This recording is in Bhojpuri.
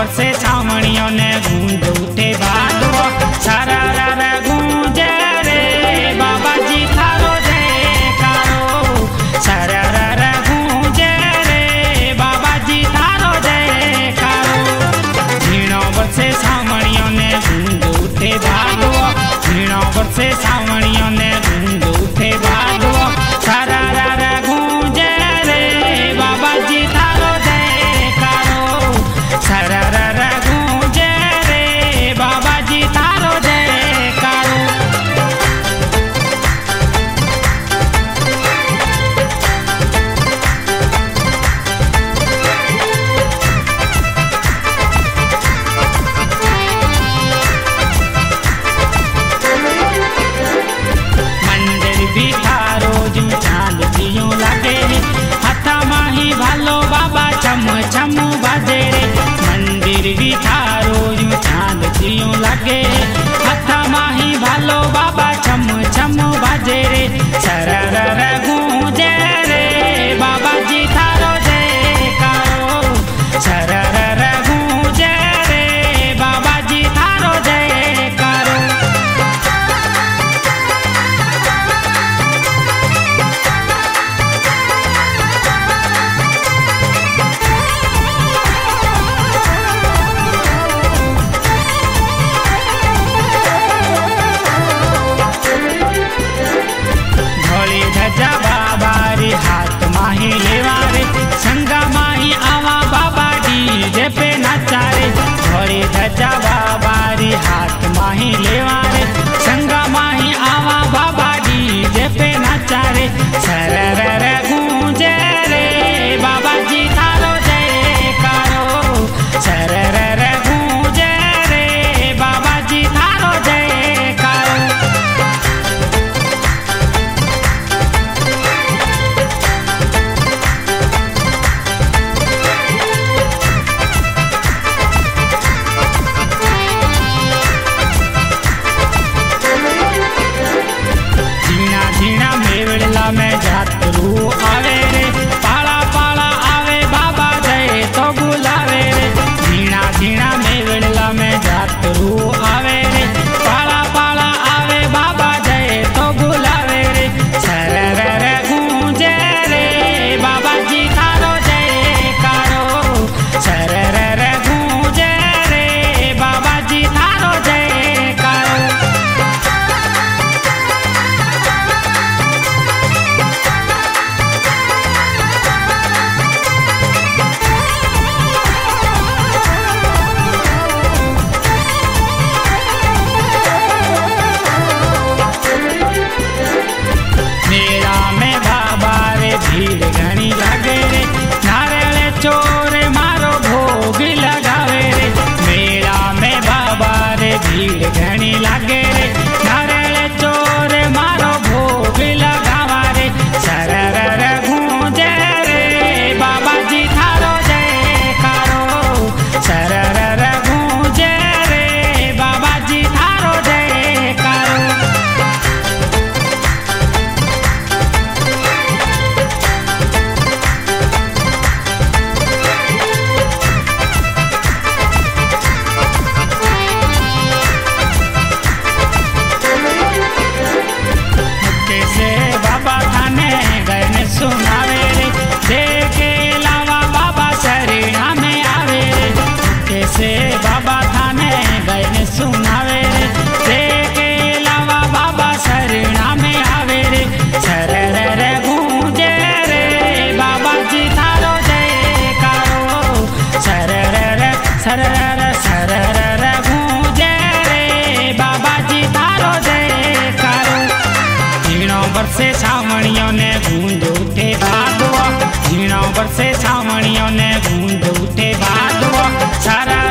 बरसे सावणियों ने गूंज उठे भादो सारा रा गूंजे रे बाबा जी थारो जयकारो सारा रा गूंजे रे बाबा जी थारो जयकारो झीणो बरसे सावणियों ने गूंज उठे भादो झीणो बरसे सावणियों ने गूंज उठे भादो सारा रा गूंजे रे बाबा जी थारो जयकारो सारा रा गूंजे रे बाबा जी थारो जयकारो। मंदिर भी थारो जो चांद दियो लागे रे हथा माही भालो बाबा चम चम बाजे रे मंदिर भी थारो जो चांद दियो लागे रे हथा माही भालो बाबा चम चम बाजे रे सारा रा गूंजे रे बाबा जी थारो जयकारो सारा रा गूंजे रे बाबा जी थारो जयकारो। धोली धजा बाबा रे हाथ माही लेवा रे संगा माही आवा बाबा डीजे पे नाचा रे धोली धजा बाबा रे हाथ माही लेवा रे संगा माही आवा बाबा डीजे पे नाचा रे सरर गूंजे रे बाबा जी थारो जयकारो सरर गूंजे रे बाबा जी थारो जयकारो। झीणा झीणा मेवड़ला में जातरू आवे रे पाला पाला आवे बाबा जय तो बुलावे रे झीणा झीणा मेवड़ला में जातरू आवे रे पाला पाला आवे बाबा जय तो बुलावे रे सरर गूंजे रे बाबा जी थारो जयकारो सरर गूंजे रे बाबा जी थारो जयकारो। मेला में बाबा रे भीड़ घनी लागे रे नारियल चोर मारो भोग लगावे रे मेला में बाबा रे भीड़ घनी लागे रे नारियल चोर मारो भोग लगावा रे सरर गूंजे रे बाबा जी थारो जयकारो सरर गूंजे रे बाबा जी थारो जयकारो। कैसे बाबा थाने गए ने सुनावे रे देखे लावा बाबा शरीरा में आवे रे कैसे बाबा थाने गए ने सुनावे रे देखे लावा बाबा शरीरा में आवे रे सरर गूंजे रे बाबा जी थारो जयकारो सरर सरर सरर गूंजे रे बाबा जी थारो जयकारो। झीणो बरसे सावणियों ने गूंज उठे भादो झीणो बरसे सावणियों ने गूंज उठे भादो सारा